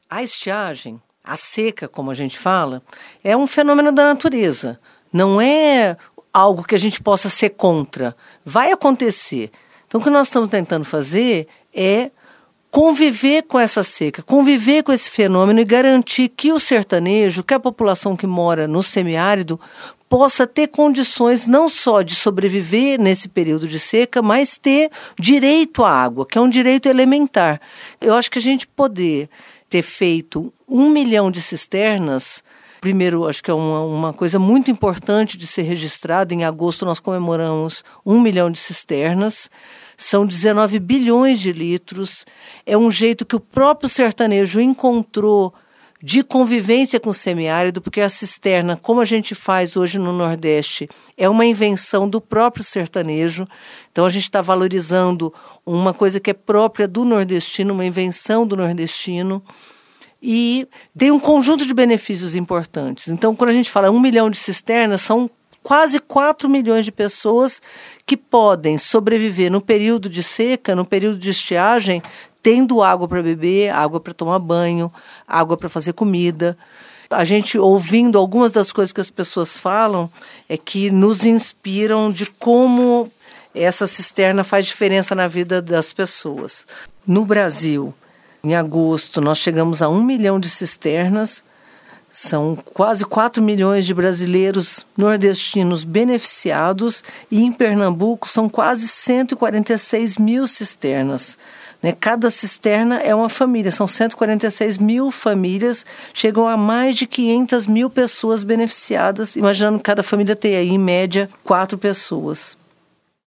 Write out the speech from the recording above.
A estiagem, a seca, como a gente fala, é um fenômeno da natureza. Não é algo que a gente possa ser contra. Vai acontecer. Então, o que nós estamos tentando fazer é conviver com essa seca, conviver com esse fenômeno e garantir que o sertanejo, que a população que mora no semiárido, possa ter condições não só de sobreviver nesse período de seca, mas ter direito à água, que é um direito elementar. Eu acho que a gente poder ter feito 1 milhão de cisternas, primeiro, acho que é uma coisa muito importante de ser registrada. Em agosto nós comemoramos 1 milhão de cisternas, são 19 bilhões de litros, é um jeito que o próprio sertanejo encontrou de convivência com o semiárido, porque a cisterna, como a gente faz hoje no Nordeste, é uma invenção do próprio sertanejo. Então a gente está valorizando uma coisa que é própria do nordestino, uma invenção do nordestino, e tem um conjunto de benefícios importantes. Então, quando a gente fala 1 milhão de cisternas, são quase 4 milhões de pessoas que podem sobreviver no período de seca, no período de estiagem, tendo água para beber, água para tomar banho, água para fazer comida. A gente, ouvindo algumas das coisas que as pessoas falam, é que nos inspiram de como essa cisterna faz diferença na vida das pessoas. No Brasil, em agosto, nós chegamos a 1 milhão de cisternas. São quase 4 milhões de brasileiros nordestinos beneficiados e em Pernambuco são quase 146 mil cisternas. Cada cisterna é uma família, são 146 mil famílias, chegam a mais de 500 mil pessoas beneficiadas, imaginando que cada família tem aí, em média, 4 pessoas.